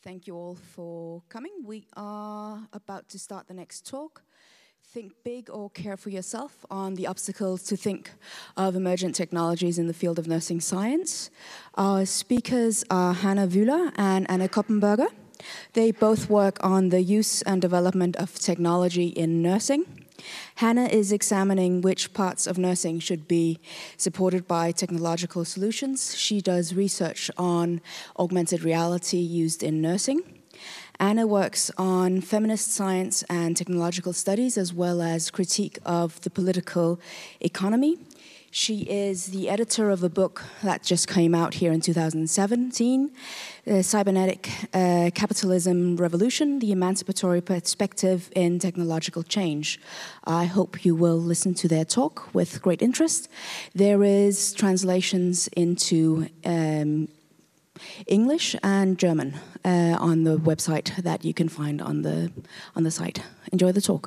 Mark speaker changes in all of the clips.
Speaker 1: Thank you all for coming. We are about to start the next talk. Think big or care for yourself on the obstacles to think of emergent technologies in the field of nursing science. Our speakers are Hanna Wühler and Anne Koppenberger. They both work on the use and development of technology in nursing. Hanna is examining which parts of nursing should be supported by technological solutions. She does research on augmented reality used in nursing. Anna works on feminist science and technological studies, as well as critique of the political economy. She is the editor of a book that just came out here in 2017, Cybernetic Capitalism Revolution, the Emancipatory Perspective in Technological Change. I hope you will listen to their talk with great interest. There is translations into English and German on the website that you can find on the site. Enjoy the talk.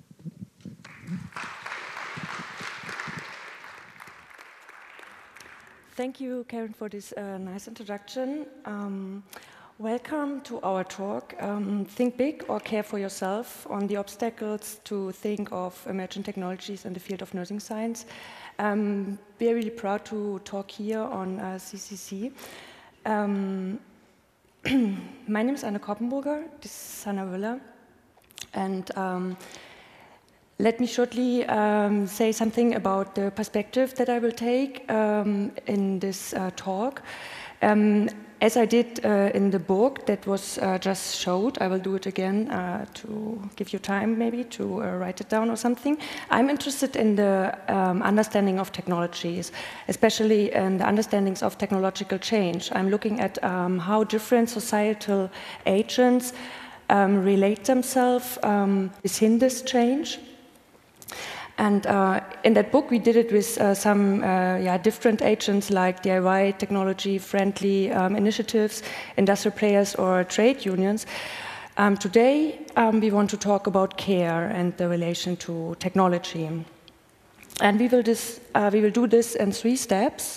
Speaker 2: Thank you, Karen, for this nice introduction. Welcome to our talk, Think Big or Care for Yourself on the obstacles to think of emerging technologies in the field of nursing science. We are really proud to talk here on CCC. My name is Anne Koppenberger, this is Hanna Wühler, and let me shortly say something about the perspective that I will take in this talk. As I did in the book that was just showed, I will do it again to give you time maybe to write it down or something. I'm interested in the understanding of technologies, especially in the understandings of technological change. I'm looking at how different societal agents relate themselves within this change. And in that book, we did it with some different agents like DIY, technology-friendly initiatives, industrial players, or trade unions. Today, we want to talk about care and the relation to technology. And we will do this in 3 steps.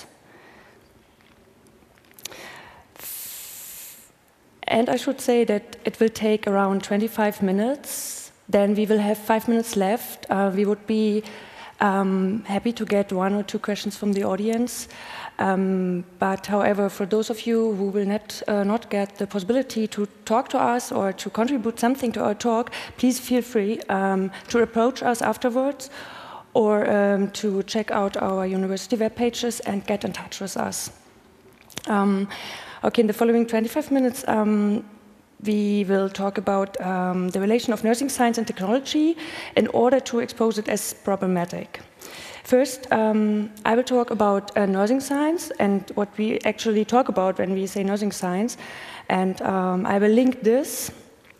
Speaker 2: And I should say that it will take around 25 minutes. Then we will have 5 minutes left. We would be happy to get 1 or 2 questions from the audience. But however, for those of you who will not get the possibility to talk to us or to contribute something to our talk, please feel free to approach us afterwards or to check out our university web pages and get in touch with us. Okay, in the following 25 minutes, we will talk about the relation of nursing science and technology in order to expose it as problematic. First, I will talk about nursing science and what we actually talk about when we say nursing science. And I will link this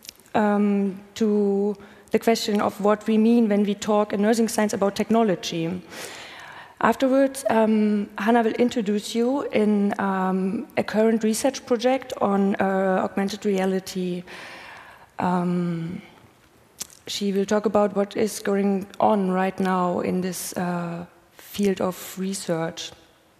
Speaker 2: to the question of what we mean when we talk in nursing science about technology. Afterwards, Hanna will introduce you in a current research project on augmented reality. She will talk about what is going on right now in this field of research.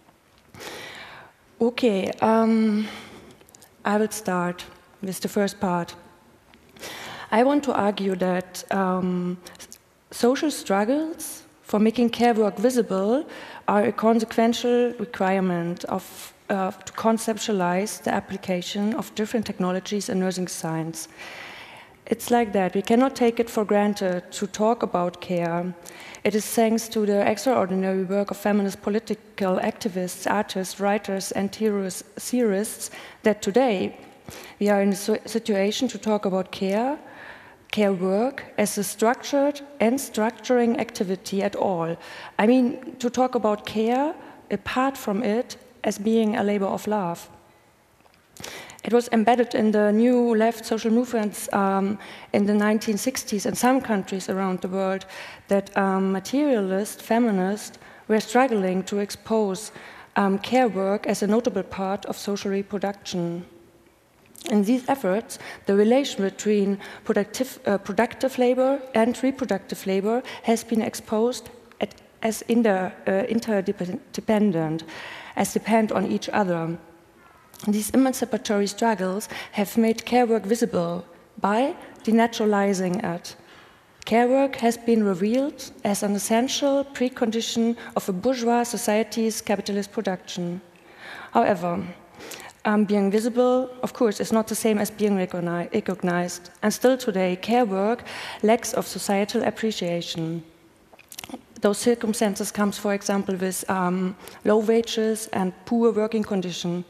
Speaker 2: Okay, I will start with the first part. I want to argue that social struggles for making care work visible are a consequential requirement of to conceptualize the application of different technologies in nursing science. It's like that. We cannot take it for granted to talk about care. It is thanks to the extraordinary work of feminist political activists, artists, writers, and theorists that today we are in a situation to talk about care work as a structured and structuring activity at all. I mean, to talk about care apart from it as being a labor of love. It was embedded in the new left social movements in the 1960s in some countries around the world that materialist feminists were struggling to expose care work as a notable part of social reproduction. In these efforts, the relation between productive labor and reproductive labor has been exposed as interdependent, as depend on each other. These emancipatory struggles have made care work visible by denaturalizing it. Care work has been revealed as an essential precondition of a bourgeois society's capitalist production. However, being visible, of course, is not the same as being recognized. And still today, care work lacks of societal appreciation. Those circumstances comes, for example, with low wages and poor working conditions.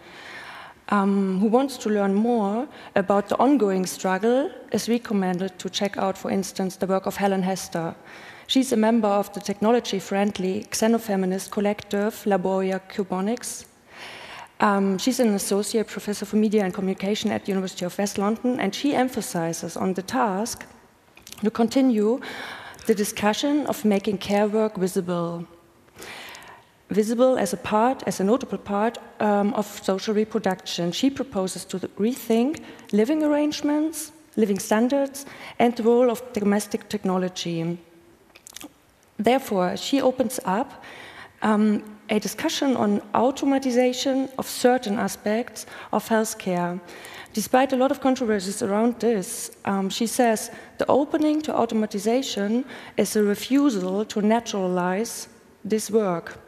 Speaker 2: Who wants to learn more about the ongoing struggle is recommended to check out, for instance, the work of Helen Hester. She's a member of the technology-friendly xenofeminist collective Laboria Cubonics. She's an associate professor for media and communication at the University of West London, and she emphasizes on the task to continue the discussion of making care work visible. Visible as a notable part of social reproduction. She proposes to rethink living arrangements, living standards, and the role of domestic technology. Therefore, she opens up a discussion on automatization of certain aspects of healthcare. Despite a lot of controversies around this, she says the opening to automatization is a refusal to naturalize this work.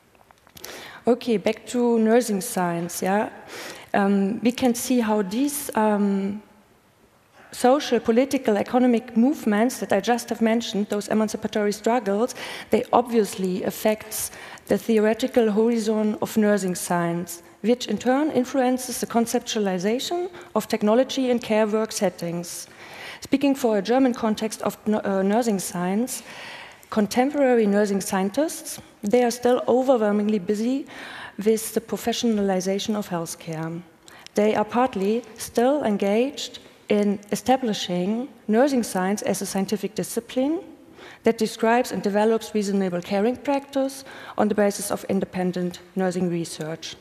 Speaker 2: Okay, back to nursing science. Yeah, we can see how these social, political, economic movements that I just have mentioned, those emancipatory struggles, they obviously affect the theoretical horizon of nursing science, which in turn influences the conceptualization of technology in care work settings. Speaking for a German context of nursing science, contemporary nursing scientists, they are still overwhelmingly busy with the professionalization of healthcare. They are partly still engaged in establishing nursing science as a scientific discipline that describes and develops reasonable caring practice on the basis of independent nursing research.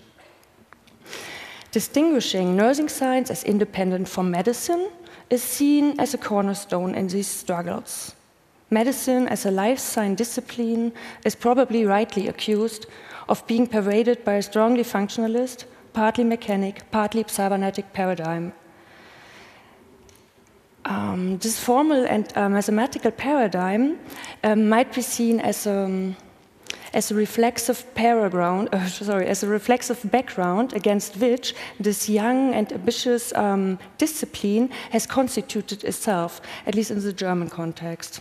Speaker 2: Distinguishing nursing science as independent from medicine is seen as a cornerstone in these struggles. Medicine as a life science discipline is probably rightly accused of being pervaded by a strongly functionalist, partly mechanic, partly cybernetic paradigm. This formal and mathematical paradigm might be seen as a reflexive background against which this young and ambitious discipline has constituted itself, at least in the German context.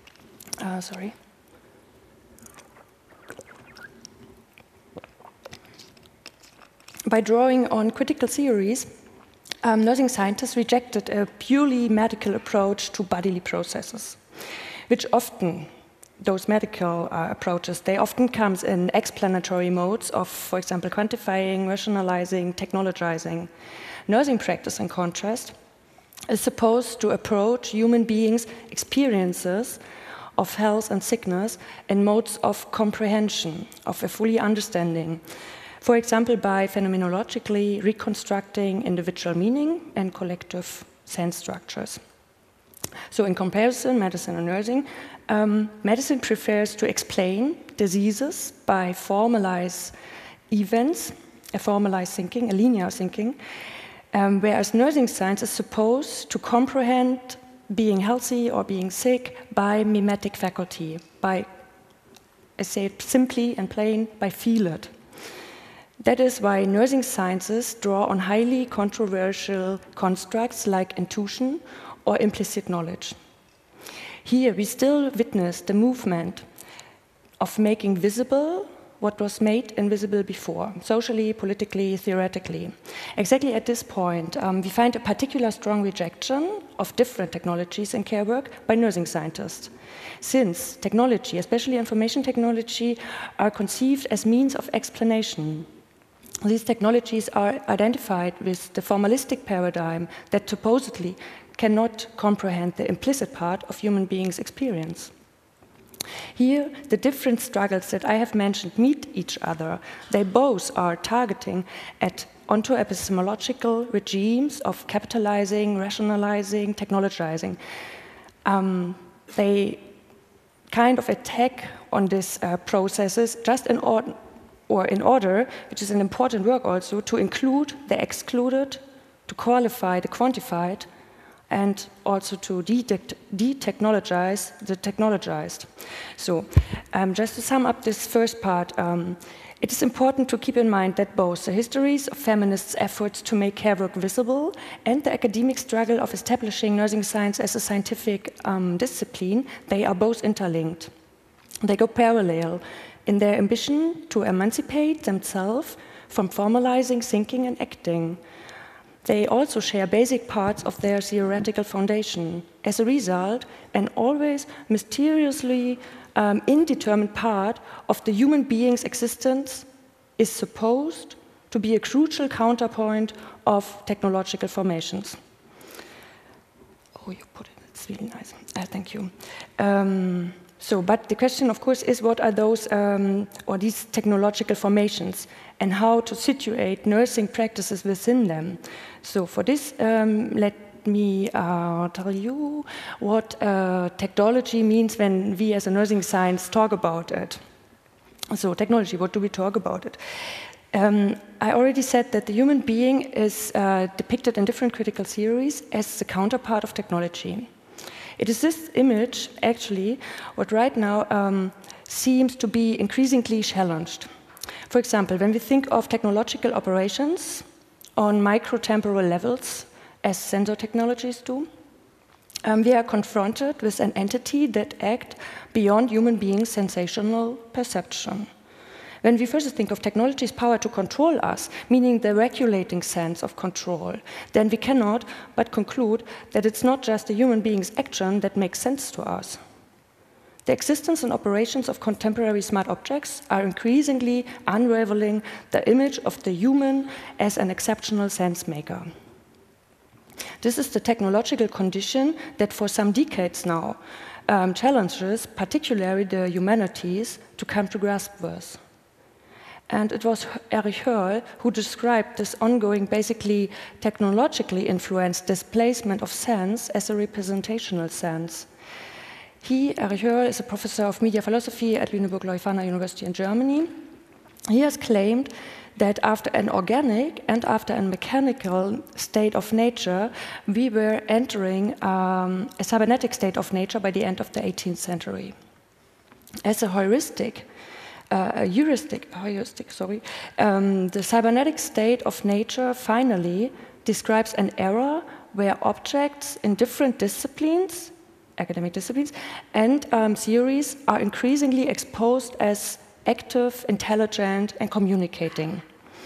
Speaker 2: By drawing on critical theories, nursing scientists rejected a purely medical approach to bodily processes, which often, those medical approaches, they often come in explanatory modes of, for example, quantifying, rationalizing, technologizing. Nursing practice, in contrast, is supposed to approach human beings' experiences of health and sickness in modes of comprehension, of a fully understanding. For example, by phenomenologically reconstructing individual meaning and collective sense structures. So in comparison, medicine and nursing, medicine prefers to explain diseases by formalized events, a formalized thinking, a linear thinking, whereas nursing science is supposed to comprehend being healthy or being sick by mimetic faculty, by, I say it simply and plain, by feel it. That is why nursing sciences draw on highly controversial constructs like intuition or implicit knowledge. Here we still witness the movement of making visible what was made invisible before, socially, politically, theoretically. Exactly at this point, we find a particular strong rejection of different technologies in care work by nursing scientists. Since technology, especially information technology, are conceived as means of explanation, these technologies are identified with the formalistic paradigm that supposedly cannot comprehend the implicit part of human beings' experience. Here, the different struggles that I have mentioned meet each other. They both are targeting onto epistemological regimes of capitalizing, rationalizing, technologizing. They kind of attack on these processes just in order or in order, which is an important work also, to include the excluded, to qualify the quantified, and also to de-technologize the technologized. So, just to sum up this first part, it is important to keep in mind that both the histories of feminists' efforts to make care work visible and the academic struggle of establishing nursing science as a scientific discipline, they are both interlinked. They go parallel in their ambition to emancipate themselves from formalizing thinking and acting. They also share basic parts of their theoretical foundation. As a result, an always mysteriously indeterminate part of the human being's existence is supposed to be a crucial counterpoint of technological formations. Oh, you put it, it's really nice. Thank you. But the question, of course, is what are those or these technological formations and how to situate nursing practices within them. So for this, let me tell you what technology means when we as a nursing science talk about it. So technology, what do we talk about it? I already said that the human being is depicted in different critical theories as the counterpart of technology. It is this image, actually, what right now seems to be increasingly challenged. For example, when we think of technological operations on microtemporal levels, as sensor technologies do, we are confronted with an entity that acts beyond human beings' sensational perception. When we first think of technology's power to control us, meaning the regulating sense of control, then we cannot but conclude that it's not just the human being's action that makes sense to us. The existence and operations of contemporary smart objects are increasingly unraveling the image of the human as an exceptional sense maker. This is the technological condition that for some decades now challenges particularly the humanities to come to grasp with. And it was Erich Hörl who described this ongoing, basically technologically influenced displacement of sense as a representational sense. Erich Hörl, is a professor of media philosophy at Lüneburg-Leuphana University in Germany. He has claimed that after an organic and after a mechanical state of nature, we were entering a cybernetic state of nature by the end of the 18th century. As a heuristic, the cybernetic state of nature finally describes an era where objects in different disciplines, academic disciplines, and theories are increasingly exposed as active, intelligent, and communicating.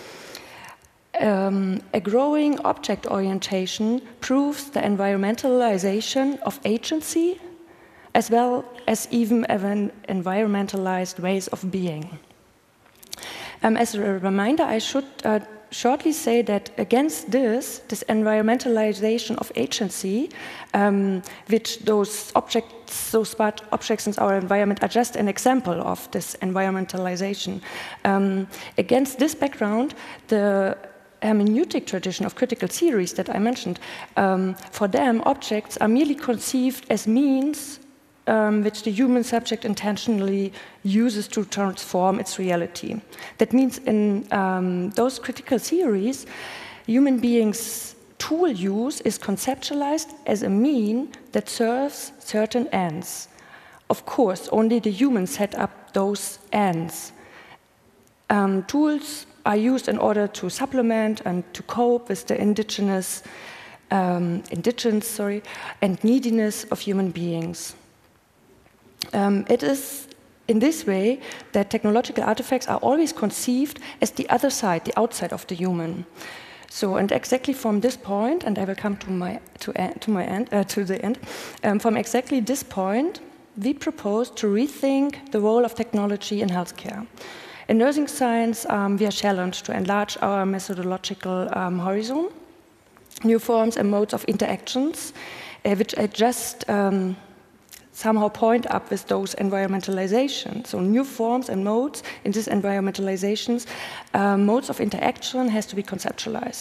Speaker 2: A growing object orientation proves the environmentalization of agency as well as even environmentalized ways of being. As a reminder, I should shortly say that against this environmentalization of agency, which those smart objects in our environment are just an example of this environmentalization. Against this background, the hermeneutic tradition of critical theories that I mentioned, for them, objects are merely conceived as means which the human subject intentionally uses to transform its reality. That means in those critical theories, human beings' tool use is conceptualized as a mean that serves certain ends. Of course, only the humans set up those ends. Tools are used in order to supplement and to cope with the indigence and neediness of human beings. It is in this way that technological artifacts are always conceived as the other side, the outside of the human. So, and exactly from this point, and I will come to the end. From exactly this point, we propose to rethink the role of technology in healthcare. In nursing science, we are challenged to enlarge our methodological horizon, new forms and modes of interactions, which I just somehow point up with those environmentalizations. So new forms and modes in these environmentalizations, modes of interaction has to be conceptualized.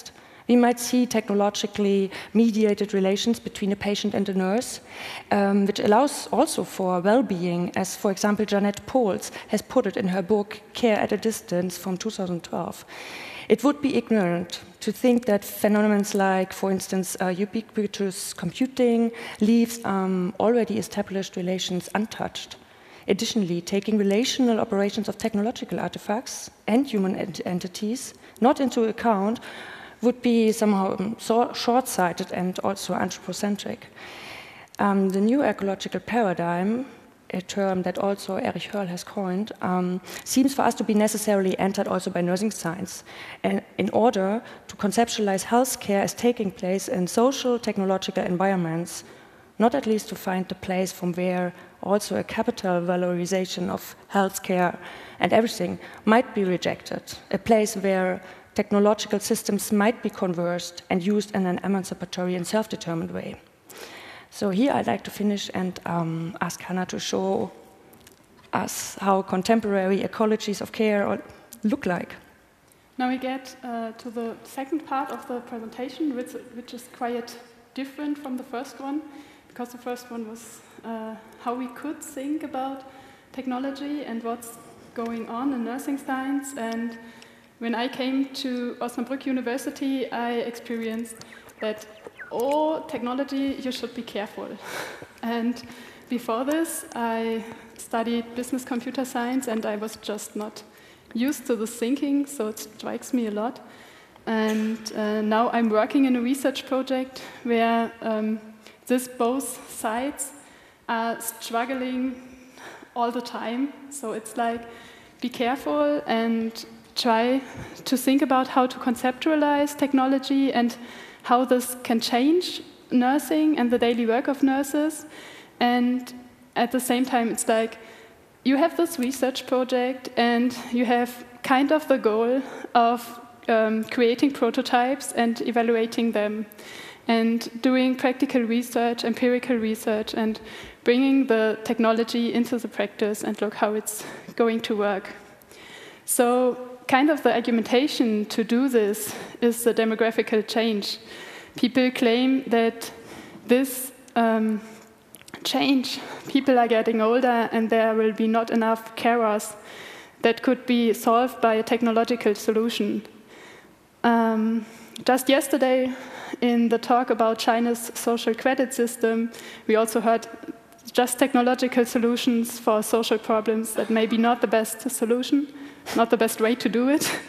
Speaker 2: we might see technologically mediated relations between a patient and a nurse, which allows also for well-being, as, for example, Jeanette Pohls has put it in her book, Care at a Distance from 2012. It would be ignorant to think that phenomena like, for instance, ubiquitous computing leaves already established relations untouched. Additionally, taking relational operations of technological artifacts and human entities not into account would be somehow short-sighted and also anthropocentric. The new ecological paradigm, a term that also Erich Hörl has coined, seems for us to be necessarily entered also by nursing science, and in order to conceptualize healthcare as taking place in social, technological environments, not at least to find the place from where also a capital valorization of healthcare and everything might be rejected, a place where technological systems might be conversed and used in an emancipatory and self-determined way. So here I'd like to finish and ask Hannah to show us how contemporary ecologies of care look like.
Speaker 3: Now we get to the second part of the presentation, which is quite different from the first one, because the first one was how we could think about technology and what's going on in nursing science. And when I came to Osnabrück University, I experienced that technology, you should be careful. And before this, I studied business computer science, and I was just not used to this thinking, so it strikes me a lot. And now I'm working in a research project where both sides are struggling all the time. So it's like, be careful and try to think about how to conceptualize technology and how this can change nursing and the daily work of nurses. And at the same time, it's like, you have this research project and you have kind of the goal of creating prototypes and evaluating them, and doing practical research, empirical research, and bringing the technology into the practice and look how it's going to work. So kind of the argumentation to do this is the demographical change. People claim that this change, people are getting older and there will be not enough carers that could be solved by a technological solution. Just yesterday, in the talk about China's social credit system, we also heard just technological solutions for social problems that may be not the best solution, not the best way to do it.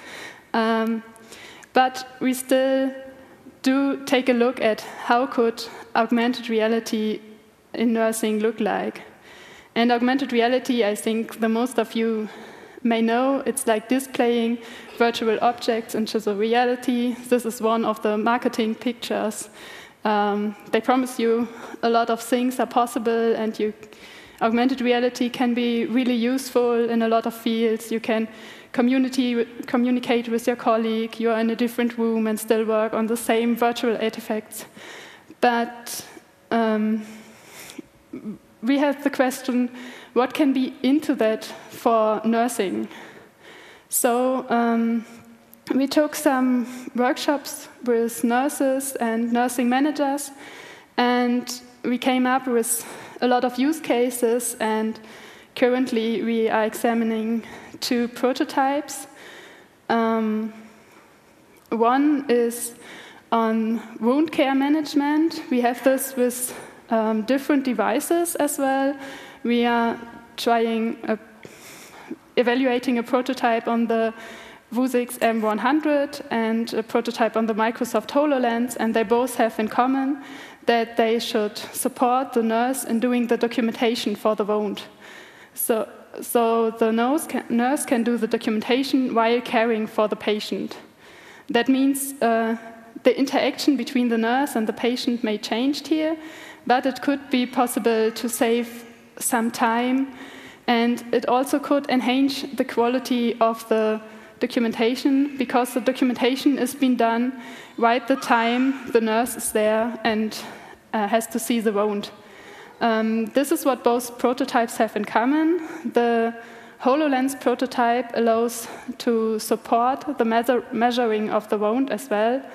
Speaker 3: But we still do take a look at how could augmented reality in nursing look like. And augmented reality, I think the most of you may know, it's like displaying virtual objects into the reality. This is one of the marketing pictures. They promise you a lot of things are possible, and augmented reality can be really useful in a lot of fields. You can communicate with your colleague, you are in a different room and still work on the same virtual artifacts. But we have the question, what can be into that for nursing? So we took some workshops with nurses and nursing managers, and we came up with a lot of use cases, and currently we are examining 2 prototypes. One is on wound care management. We have this with different devices as well. We are evaluating a prototype on the Vuzix M100 and a prototype on the Microsoft HoloLens, and they both have in common that they should support the nurse in doing the documentation for the wound. So the nurse can do the documentation while caring for the patient. That means the interaction between the nurse and the patient may change here, but it could be possible to save some time, and it also could enhance the quality of the documentation, because the documentation is being done right the time the nurse is there and has to see the wound. This is what both prototypes have in common. The HoloLens prototype allows to support the measuring of the wound as well,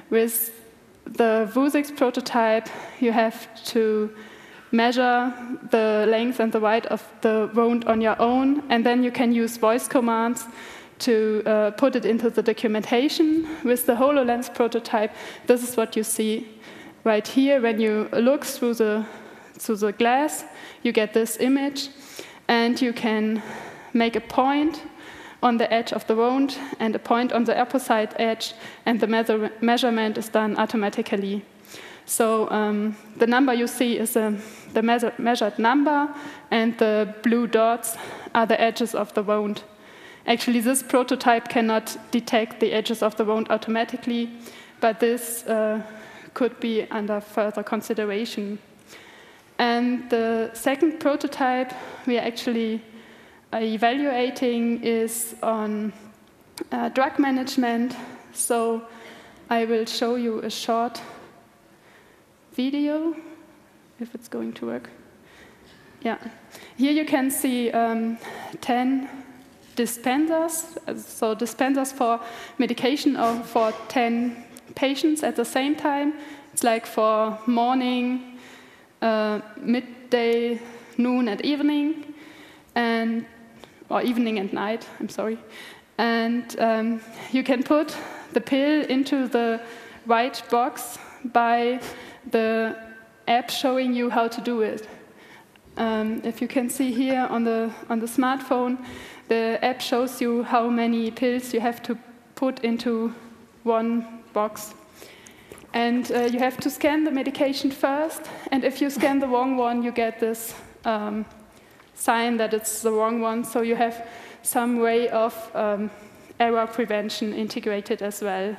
Speaker 3: With the Vuzix prototype, you have to measure the length and the width of the wound on your own, and then you can use voice commands to put it into the documentation. With the HoloLens prototype, this is what you see right here. When you look through the glass, you get this image, and you can make a point on the edge of the wound and a point on the opposite edge, and the measurement is done automatically. So the number you see is the measured number, and the blue dots are the edges of the wound. Actually, this prototype cannot detect the edges of the wound automatically, but this could be under further consideration. And the second prototype we are actually evaluating is on drug management. So I will show you a short video, if it's going to work. Yeah. Here you can see 10 dispensers, so dispensers for medication or for 10 patients at the same time. It's like for morning, midday, noon, and evening, or evening and night, I'm sorry. And you can put the pill into the white box by the app showing you how to do it. If you can see here on the smartphone, the app shows you how many pills you have to put into one box. And you have to scan the medication first, and if you scan the wrong one, you get this sign that it's the wrong one, so you have some way of error prevention integrated as well.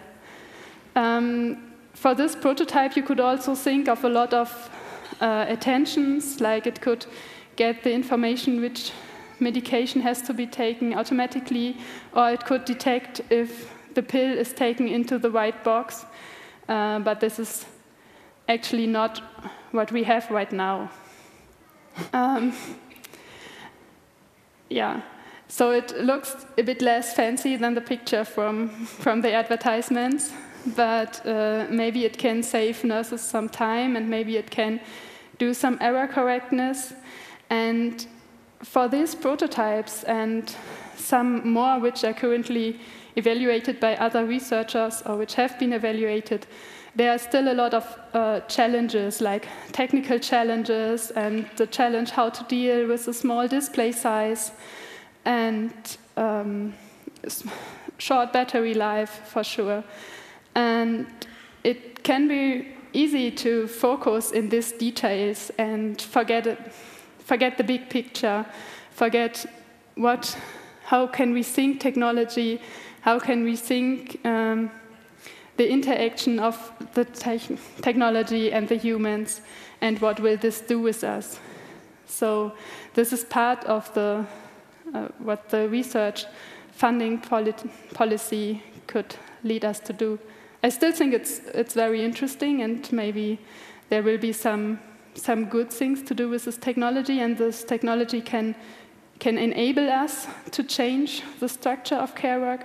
Speaker 3: For this prototype, you could also think of a lot of attentions, like it could get the information which medication has to be taken automatically, or it could detect if the pill is taken into the right box. But this is actually not what we have right now. Yeah, so it looks a bit less fancy than the picture from the advertisements, but maybe it can save nurses some time, and maybe it can do some error correctness. And for these prototypes and some more which are currently evaluated by other researchers or which have been evaluated, there are still a lot of challenges, like technical challenges and the challenge how to deal with a small display size and short battery life for sure. And it can be easy to focus in these details and forget the big picture, forget how can we think technology, how can we think the interaction of the technology and the humans, and what will this do with us. So this is part of what the research funding policy could lead us to do. I still think it's very interesting, and maybe there will be some good things to do with this technology, and this technology can enable us to change the structure of care work.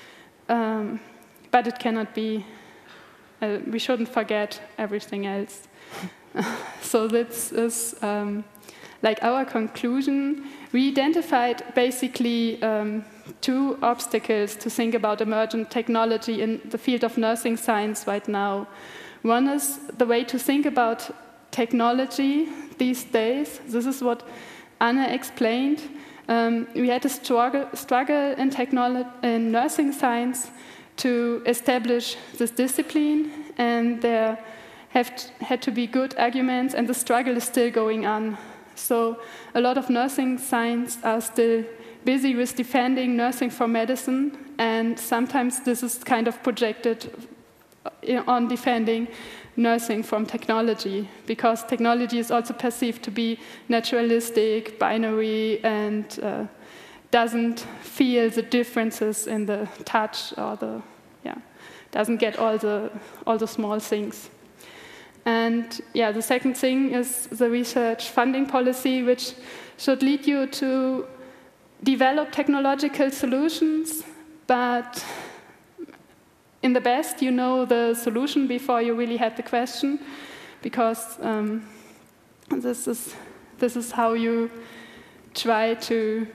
Speaker 3: But it cannot be, we shouldn't forget everything else. So this is like our conclusion. We identified basically 2 obstacles to think about emergent technology in the field of nursing science right now. One is the way to think about technology these days. This is what Anne explained. We had a struggle in nursing science to establish this discipline, and there had to be good arguments, and the struggle is still going on. So a lot of nursing science are still busy with defending nursing for medicine, and sometimes this is kind of projected on defending nursing from technology, because technology is also perceived to be naturalistic, binary, and doesn't feel the differences in the touch, or doesn't get all the small things. And the second thing is the research funding policy, which should lead you to develop technological solutions, but in the best, you know the solution before you really had the question, because this is how you try to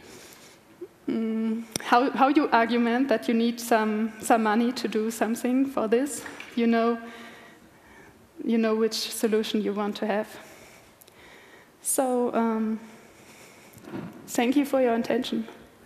Speaker 3: how you argument that you need some money to do something for this. You know which solution you want to have. So thank you for your attention.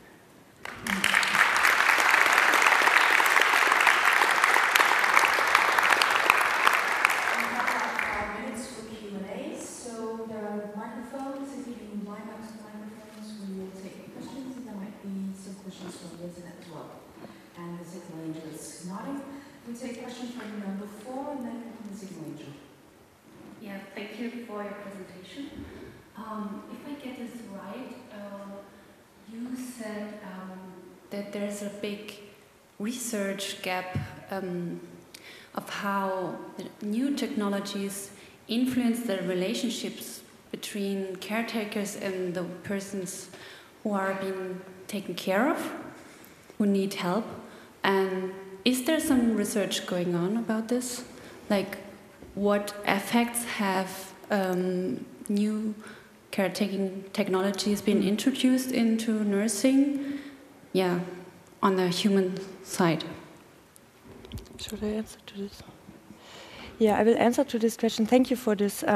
Speaker 1: We take questions from number 4 and then from the Signal Angel.
Speaker 4: Yeah, thank you for your presentation. If I get this right, you said that there's a big research gap of how new technologies influence the relationships between caretakers and the persons who are being taken care of, who need help. And is there some research going on about this? Like, what effects have new caretaking technologies been introduced into nursing? Yeah, on the human side.
Speaker 2: Should I answer to this? Yeah, I will answer to this question. Thank you for this.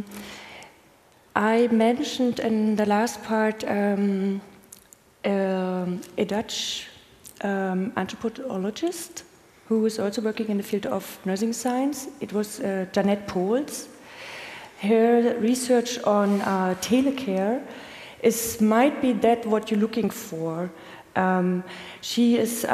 Speaker 2: I mentioned in the last part a Dutch anthropologist who is also working in the field of nursing science. It was Jeannette Poels. Her research on telecare might be that what you're looking for. She is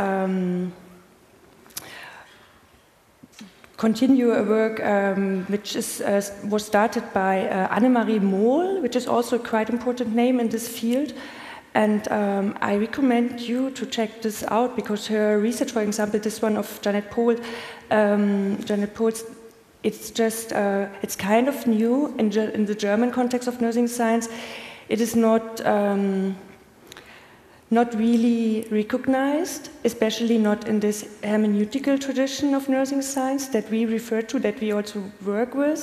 Speaker 2: continue a work which was started by Annemarie Mohl, which is also a quite important name in this field. And I recommend you to check this out, because her research, for example, this one of Jeannette Poels, it's just, it's kind of new in the German context of nursing science. It is not really recognized, especially not in this hermeneutical tradition of nursing science that we refer to, that we also work with.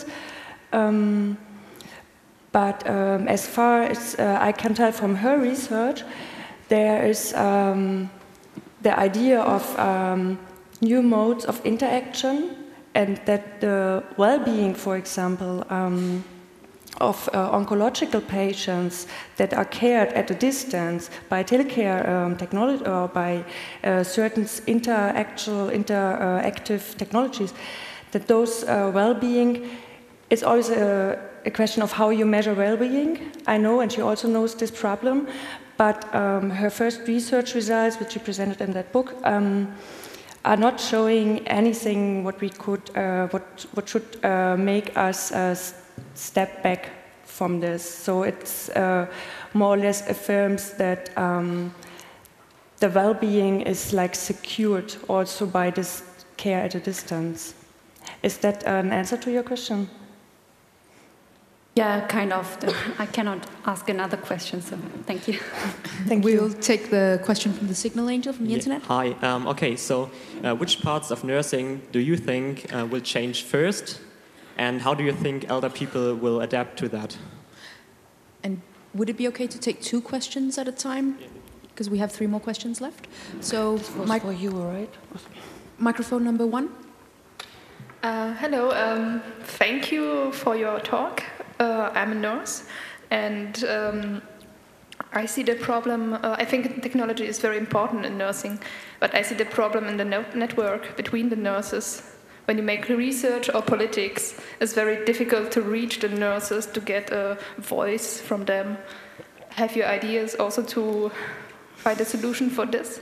Speaker 2: But as far as I can tell from her research, there is the idea of new modes of interaction, and that the well-being, for example, of oncological patients that are cared at a distance by telecare technology or by certain interactive technologies, that those well-being is always a question of how you measure well-being. I know, and she also knows this problem, but her first research results, which she presented in that book, are not showing anything what we could, what should make us step back from this. So it's more or less affirms that the well-being is like secured also by this care at a distance. Is that an answer to your question?
Speaker 4: Yeah, kind of. I cannot ask another question, so thank you.
Speaker 2: Thank you.
Speaker 1: We'll take the question from the Signal Angel from the internet.
Speaker 5: Hi. Okay, so which parts of nursing do you think will change first? And how do you think elder people will adapt to that?
Speaker 1: And would it be okay to take 2 questions at a time? Because we have 3 more questions left. So,
Speaker 2: for you, right?
Speaker 1: Microphone number 1.
Speaker 6: Hello, thank you for your talk. I'm a nurse, and I see the problem. I think technology is very important in nursing, but I see the problem in the network between the nurses. When you make research or politics, it's very difficult to reach the nurses, to get a voice from them. Have you ideas also to find a solution for this?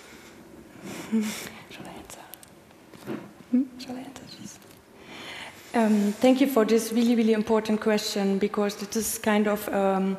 Speaker 2: Shall I answer? Shall I answer this? Thank you for this really, really important question, because it is kind of a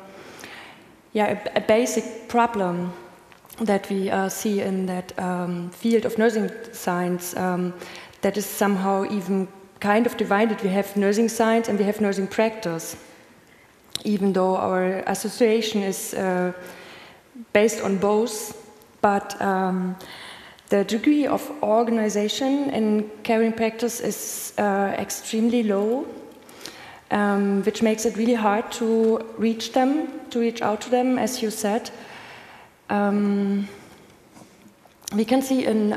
Speaker 2: basic problem that we see in that field of nursing science that is somehow even kind of divided. We have nursing science and we have nursing practice, even though our association is based on both. But the degree of organization in caring practice is extremely low, which makes it really hard to reach out to them, as you said. We can see in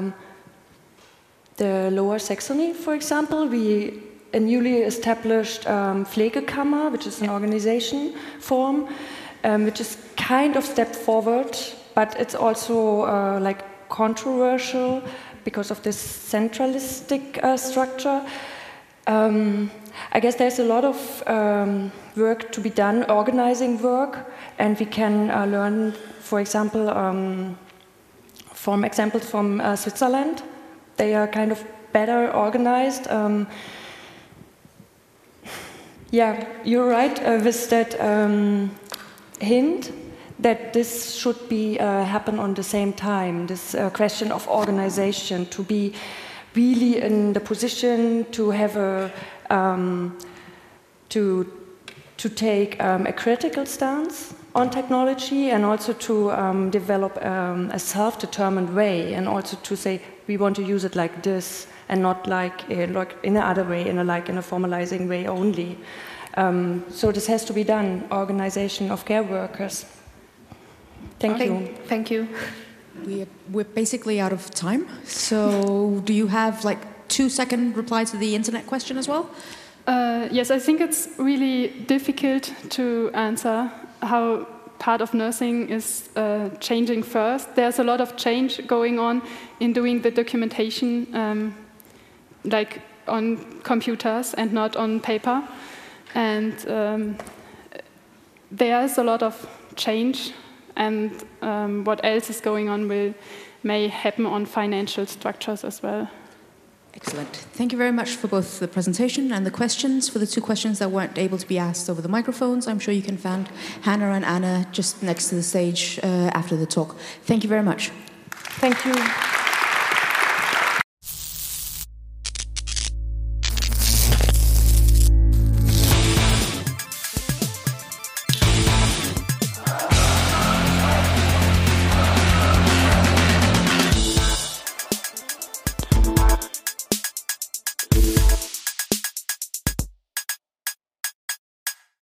Speaker 2: the Lower Saxony, for example, a newly established Pflegekammer, which is an organization form, which is kind of step forward, but it's also like controversial because of this centralistic structure. I guess there's a lot of work to be done, organizing work, and we can learn, for example, from examples from Switzerland. They are kind of better organized. Yeah, you're right with that hint that this should be happen on the same time. This question of organization, to be really in the position to have a to take a critical stance on technology, and also to develop a self-determined way, and also to say we want to use it like this and not like in another way, in a formalizing way only. So this has to be done. Organization of care workers. Thank you.
Speaker 6: Thank you.
Speaker 1: We're basically out of time. So do you have like 2-second reply to the internet question as well?
Speaker 3: Yes, I think it's really difficult to answer how part of nursing is changing first. There's a lot of change going on in doing the documentation like on computers and not on paper. And there's a lot of change, and what else is going on may happen on financial structures as well.
Speaker 1: Excellent. Thank you very much for both the presentation and the questions. For the 2 questions that weren't able to be asked over the microphones, I'm sure you can find Hannah and Anna just next to the stage after the talk. Thank you very much.
Speaker 2: Thank you.